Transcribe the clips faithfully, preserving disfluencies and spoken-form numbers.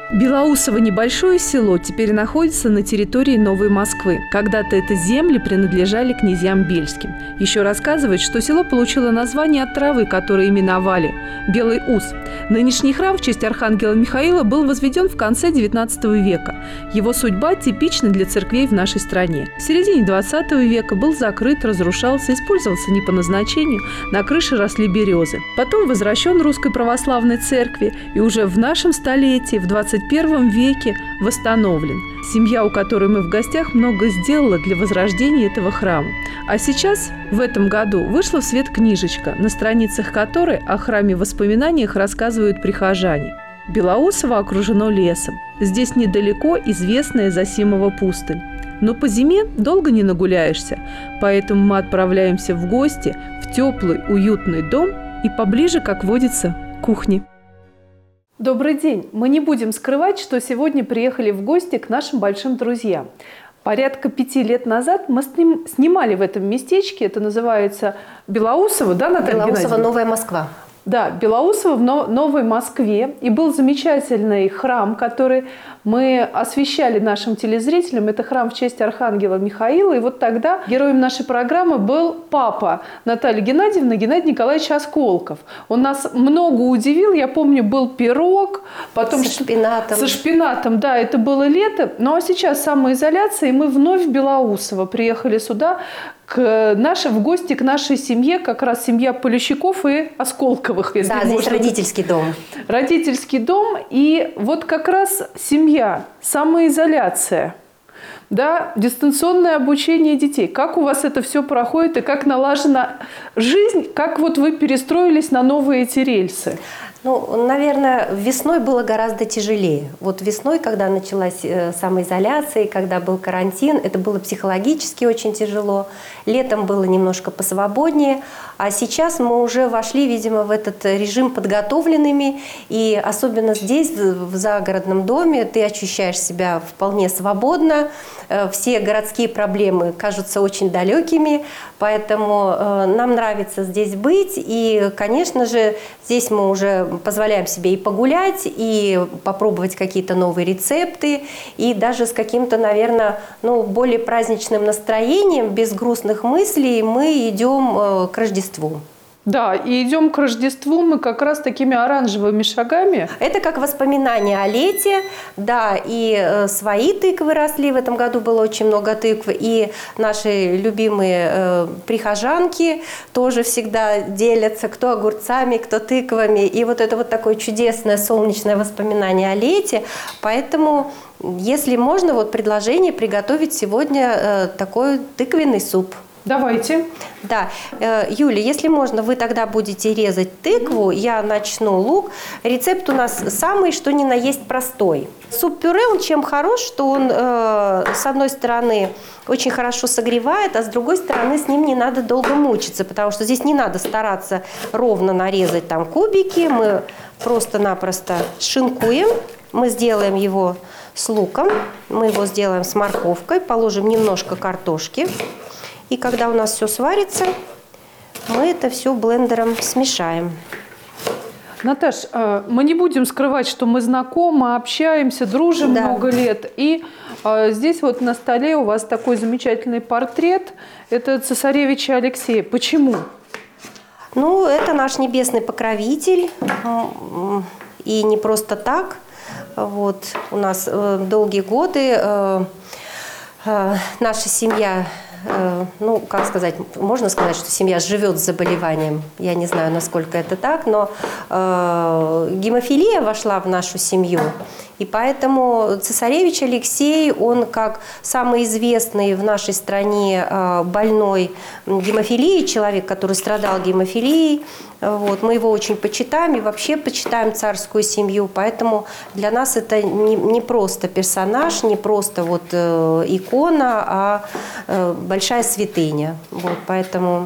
Белоусово – небольшое село, теперь находится на территории Новой Москвы. Когда-то это земли принадлежали князьям Бельским. Еще рассказывают, что село получило название от травы, которую именовали – белый ус. Нынешний храм в честь архангела Михаила был возведен в конце девятнадцатого века. Его судьба типична для церквей в нашей стране. В середине двадцатого века был закрыт, разрушался, использовался не по назначению, на крыше росли березы. Потом возвращен Русской Православной Церкви и уже в нашем столетии, в двадцать первом веке, восстановлен. Семья, у которой мы в гостях, много сделала для возрождения этого храма. А сейчас, в этом году, вышла в свет книжечка, на страницах которой о храме в воспоминаниях рассказывают прихожане. Белоусово окружено лесом. Здесь недалеко известная Зосимова пустынь. Но по зиме долго не нагуляешься, поэтому мы отправляемся в гости в теплый, уютный дом и поближе, как водится, к кухне. Добрый день! Мы не будем скрывать, что сегодня приехали в гости к нашим большим друзьям. Порядка пяти лет назад мы сним, снимали в этом местечке, это называется Белоусово, да, Наталья Геннадьевна? Белоусово, Новая Москва. Да, Белоусово в Новой Москве. И был замечательный храм, который мы освещали нашим телезрителям. Это храм в честь архангела Михаила. И вот тогда героем нашей программы был папа Натальи Геннадьевны, Геннадий Николаевич Осколков. Он нас много удивил. Я помню, был пирог. Потом со шпинатом. Со шпинатом, да, это было лето. Ну а сейчас самоизоляция, и мы вновь в Белоусово приехали сюда, к нашей, в гости к нашей семье, как раз семья Полищуков и Осколковых. Если да, здесь родительский дом. Родительский дом. И вот как раз семья, самоизоляция, да, дистанционное обучение детей. Как у вас это все проходит и как налажена жизнь, как вот вы перестроились на новые эти рельсы? Ну, наверное, весной было гораздо тяжелее. Вот весной, когда началась самоизоляция, когда был карантин, это было психологически очень тяжело. Летом было немножко посвободнее. А сейчас мы уже вошли, видимо, в этот режим подготовленными. И особенно здесь, в загородном доме, ты ощущаешь себя вполне свободно. Все городские проблемы кажутся очень далекими. Поэтому нам нравится здесь быть. И, конечно же, здесь мы уже позволяем себе и погулять, и попробовать какие-то новые рецепты, и даже с каким-то, наверное, ну, более праздничным настроением, без грустных мыслей мы идем к Рождеству. Да, и идем к Рождеству мы как раз такими оранжевыми шагами. Это как воспоминание о лете, да, и э, свои тыквы росли, в этом году было очень много тыкв, и наши любимые э, прихожанки тоже всегда делятся, кто огурцами, кто тыквами, и вот это вот такое чудесное солнечное воспоминание о лете, поэтому, если можно, вот предложение приготовить сегодня э, такой тыквенный суп. Давайте. Да. Юля, если можно, вы тогда будете резать тыкву, я начну лук. Рецепт у нас самый, что ни на есть, простой. Суп-пюре, он чем хорош, что он, э, с одной стороны, очень хорошо согревает, а с другой стороны, с ним не надо долго мучиться, потому что здесь не надо стараться ровно нарезать там кубики. Мы просто-напросто шинкуем, мы сделаем его с луком, мы его сделаем с морковкой, положим немножко картошки. И когда у нас все сварится, мы это все блендером смешаем. Наташ, мы не будем скрывать, что мы знакомы, общаемся, дружим да. много лет. И здесь вот на столе у вас такой замечательный портрет. Это цесаревича Алексея. Почему? Ну, это наш небесный покровитель. И не просто так. Вот у нас долгие годы наша семья... Ну, как сказать, можно сказать, что семья живет с заболеванием. Я не знаю, насколько это так, но э, гемофилия вошла в нашу семью. И поэтому цесаревич Алексей, он как самый известный в нашей стране э, больной гемофилией, человек, который страдал гемофилией, вот, мы его очень почитаем и вообще почитаем царскую семью. Поэтому для нас это не, не просто персонаж, не просто вот, э, икона, а э, большая святыня. Вот, поэтому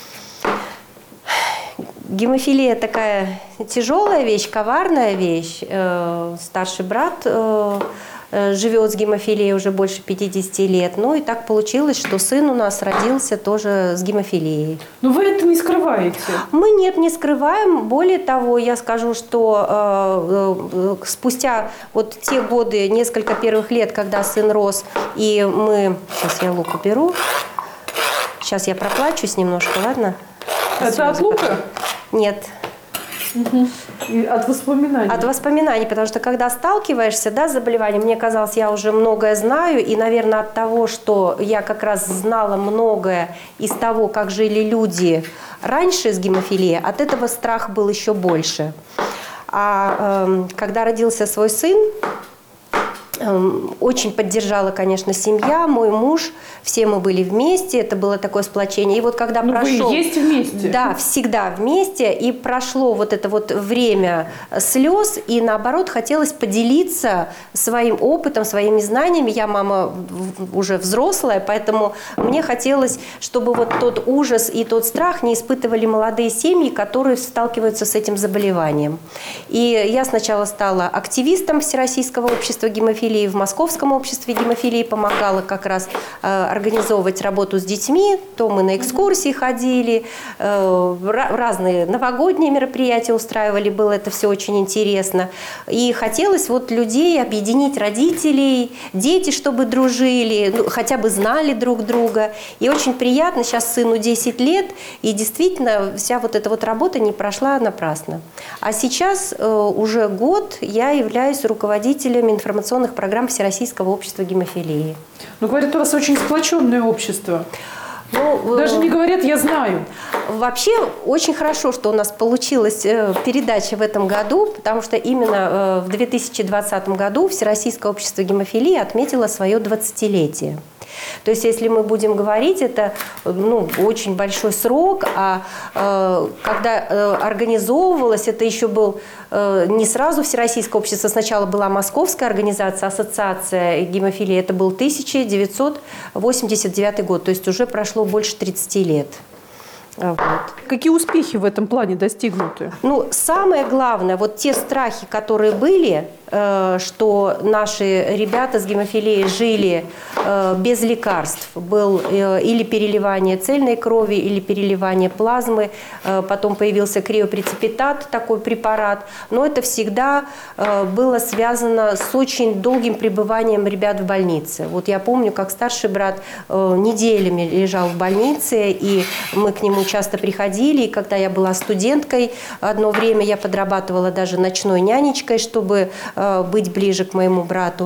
гемофилия такая тяжелая вещь, коварная вещь. Э, старший брат э, живет с гемофилией уже больше пятидесяти лет. Ну и так получилось, что сын у нас родился тоже с гемофилией. Но вы это не скрываете? Мы нет, не скрываем. Более того, я скажу, что э, э, спустя вот те годы, несколько первых лет, когда сын рос, и мы... Сейчас я лук уберу. Сейчас я проплачусь немножко, ладно? Это от лука? Нет. Угу. И от воспоминаний. От воспоминаний, потому что когда сталкиваешься, да, с заболеванием, мне казалось, я уже многое знаю, и, наверное, от того, что я как раз знала многое из того, как жили люди раньше с гемофилией, от этого страх был еще больше. А э, когда родился свой сын, очень поддержала, конечно, семья, мой муж, все мы были вместе, это было такое сплочение. И вот когда Но прошел... вы есть вместе? Да, всегда вместе, и прошло вот это вот время слез, и наоборот хотелось поделиться своим опытом, своими знаниями. Я мама уже взрослая, поэтому мне хотелось, чтобы вот тот ужас и тот страх не испытывали молодые семьи, которые сталкиваются с этим заболеванием. И я сначала стала активистом Всероссийского общества гемофилии, в Московском обществе гемофилии помогала как раз э, организовывать работу с детьми, то мы на экскурсии ходили, э, разные новогодние мероприятия устраивали, было это все очень интересно. И хотелось вот людей объединить, родителей, дети, чтобы дружили, ну, хотя бы знали друг друга. И очень приятно, сейчас сыну десять лет, и действительно вся вот эта вот работа не прошла напрасно. А сейчас э, уже год я являюсь руководителем информационных программ Всероссийского общества гемофилии. Ну, говорят, у вас очень сплоченное общество. Ну, Даже не говорят, я знаю. Вообще, очень хорошо, что у нас получилась передача в этом году, потому что именно в две тысячи двадцатом году Всероссийское общество гемофилии отметило свое двадцатилетие. То есть, если мы будем говорить, это ну, очень большой срок, а э, когда э, организовывалось, это еще был э, не сразу Всероссийское общество, сначала была Московская организация, ассоциация гемофилии, это был тысяча девятьсот восемьдесят девятый год, то есть уже прошло больше тридцати лет. Вот. Какие успехи в этом плане достигнуты? Ну, самое главное, вот те страхи, которые были, э, что наши ребята с гемофилией жили э, без лекарств, был э, или переливание цельной крови, или переливание плазмы, э, потом появился криопреципитат, такой препарат, но это всегда э, было связано с очень долгим пребыванием ребят в больнице. Вот я помню, как старший брат э, неделями лежал в больнице, и мы к нему часто приходили, и когда я была студенткой, одно время я подрабатывала даже ночной нянечкой, чтобы э, быть ближе к моему брату.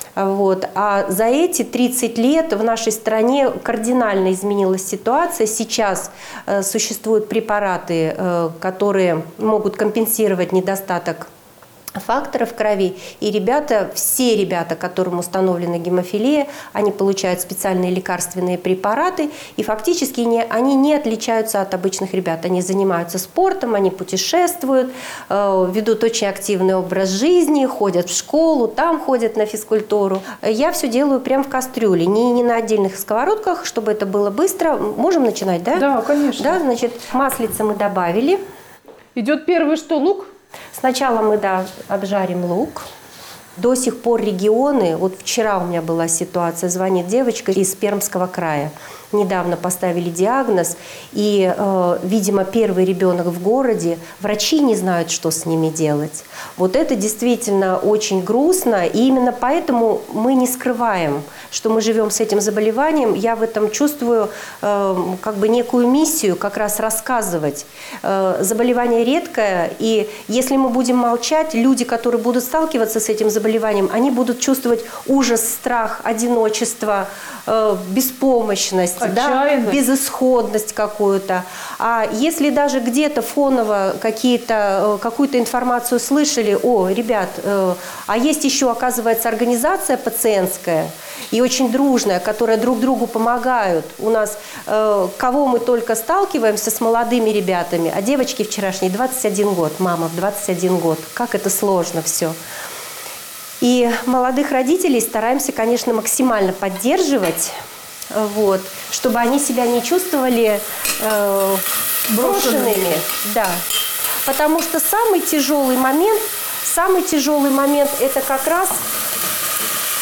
Вот. А за эти тридцать лет в нашей стране кардинально изменилась ситуация. Сейчас э, существуют препараты, э, которые могут компенсировать недостаток факторов в крови, и ребята, все ребята, которым установлена гемофилия, они получают специальные лекарственные препараты, и фактически не, они не отличаются от обычных ребят. Они занимаются спортом, они путешествуют, э, ведут очень активный образ жизни, ходят в школу, там ходят на физкультуру. Я все делаю прямо в кастрюле, не, не на отдельных сковородках, чтобы это было быстро. Можем начинать, да? Да, конечно. Да, значит, маслица мы добавили. Идет первый что, лук? Сначала мы, да, обжарим лук. До сих пор регионы, вот вчера у меня была ситуация, звонит девочка из Пермского края. Недавно поставили диагноз, и, э, видимо, первый ребенок в городе, врачи не знают, что с ними делать. Вот это действительно очень грустно, и именно поэтому мы не скрываем, что мы живем с этим заболеванием. Я в этом чувствую э, как бы некую миссию как раз рассказывать. Э, заболевание редкое, и если мы будем молчать, люди, которые будут сталкиваться с этим заболеванием, они будут чувствовать ужас, страх, одиночество, э, беспомощность. Да, безысходность какую-то. А если даже где-то фоново какие-то, какую-то информацию слышали, о, ребят, э, а есть еще, оказывается, организация пациентская и очень дружная, которая друг другу помогают. У нас, э, кого мы только сталкиваемся с молодыми ребятами, а девочки вчерашней двадцать один год, мама в двадцать один год, как это сложно все. И молодых родителей стараемся, конечно, максимально поддерживать, вот, чтобы они себя не чувствовали э, брошенными. Да. Потому что самый тяжелый момент, самый тяжелый момент это как раз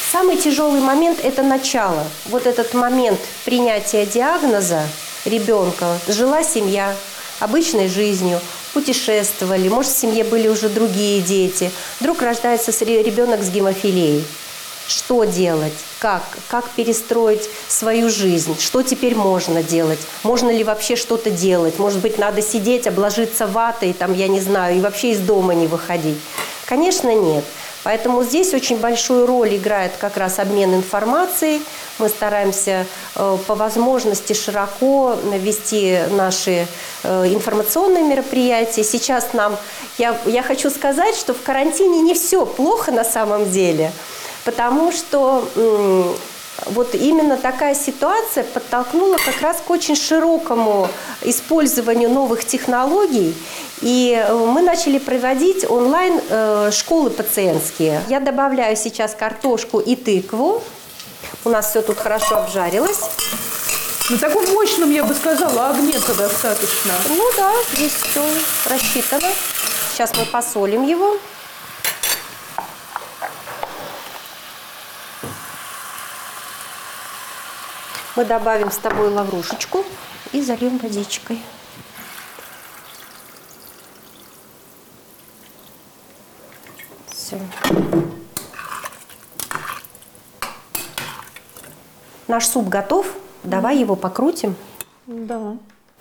Самый тяжелый момент – это начало. Вот этот момент принятия диагноза ребенка. Жила семья обычной жизнью, путешествовали, может, в семье были уже другие дети. Вдруг рождается ребенок с гемофилией. Что делать? Как? Как перестроить свою жизнь? Что теперь можно делать? Можно ли вообще что-то делать? Может быть, надо сидеть, обложиться ватой, там, я не знаю, и вообще из дома не выходить? Конечно, нет. Поэтому здесь очень большую роль играет как раз обмен информацией. Мы стараемся э, по возможности широко вести наши э, информационные мероприятия. Сейчас нам, я, я хочу сказать, что в карантине не все плохо на самом деле, потому что м, вот именно такая ситуация подтолкнула как раз к очень широкому использованию новых технологий. И мы начали проводить онлайн э, школы пациентские. Я добавляю сейчас картошку и тыкву. У нас все тут хорошо обжарилось. На таком мощном, я бы сказала, огне-то достаточно. Ну да, здесь все рассчитано. Сейчас мы посолим его. Мы добавим с тобой лаврушечку и зальем водичкой. Все. Наш суп готов. Давай его покрутим. Да.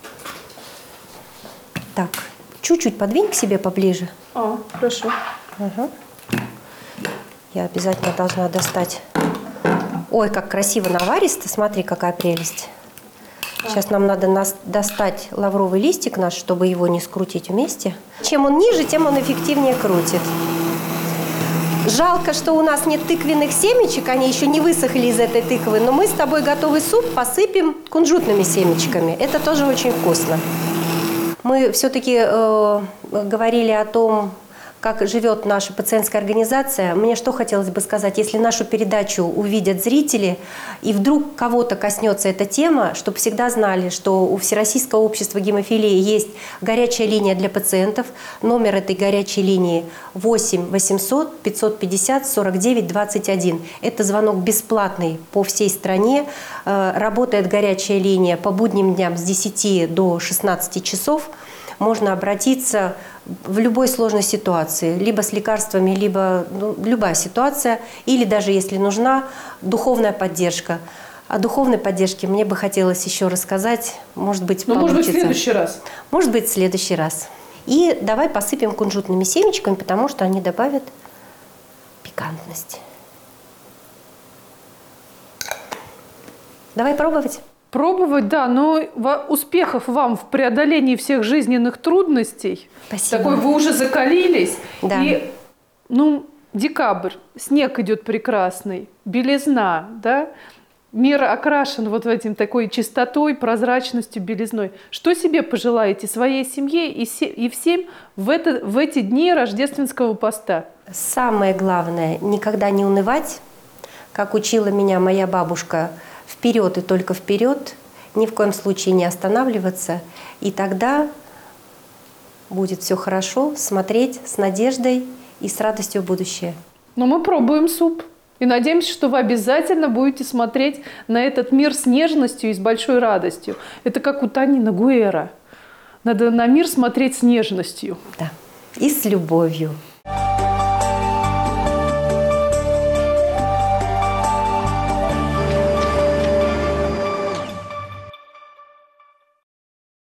Так, чуть-чуть подвинь к себе поближе. А, хорошо. Ага. Я обязательно должна достать. Ой, как красиво наваристо. Смотри, какая прелесть. Сейчас нам надо нас достать лавровый листик наш, чтобы его не скрутить вместе. Чем он ниже, тем он эффективнее крутит. Жалко, что у нас нет тыквенных семечек, они еще не высохли из этой тыквы, но мы с тобой готовый суп посыпем кунжутными семечками. Это тоже очень вкусно. Мы все-таки э, говорили о том, как живет наша пациентская организация. Мне что хотелось бы сказать, если нашу передачу увидят зрители, и вдруг кого-то коснется эта тема, чтобы всегда знали, что у Всероссийского общества гемофилии есть горячая линия для пациентов. Номер этой горячей линии восемь восемьсот пятьсот пятьдесят сорок девять двадцать один. Это звонок бесплатный по всей стране. Работает горячая линия по будним дням с десяти до шестнадцати часов. Можно обратиться в любой сложной ситуации, либо с лекарствами, либо ну, любая ситуация, или даже если нужна духовная поддержка. О духовной поддержке мне бы хотелось еще рассказать, может быть, Ну, получится. может быть, в следующий раз. Может быть, в следующий раз. И давай посыпем кунжутными семечками, потому что они добавят пикантности. Давай пробовать. Пробовать, да, но успехов вам в преодолении всех жизненных трудностей. Спасибо. Такой вы уже закалились. Да. И, ну, декабрь, снег идет прекрасный, белизна, да? Мир окрашен вот в этим такой чистотой, прозрачностью, белизной. Что себе пожелаете своей семье и, се и всем в, это, в эти дни рождественского поста? Самое главное – никогда не унывать, как учила меня моя бабушка. Вперед и только вперед, ни в коем случае не останавливаться, и тогда будет все хорошо, смотреть с надеждой и с радостью в будущее. Но мы пробуем суп и надеемся, что вы обязательно будете смотреть на этот мир с нежностью и с большой радостью. Это как у Танина Гуэра. Надо на мир смотреть с нежностью. Да, и с любовью.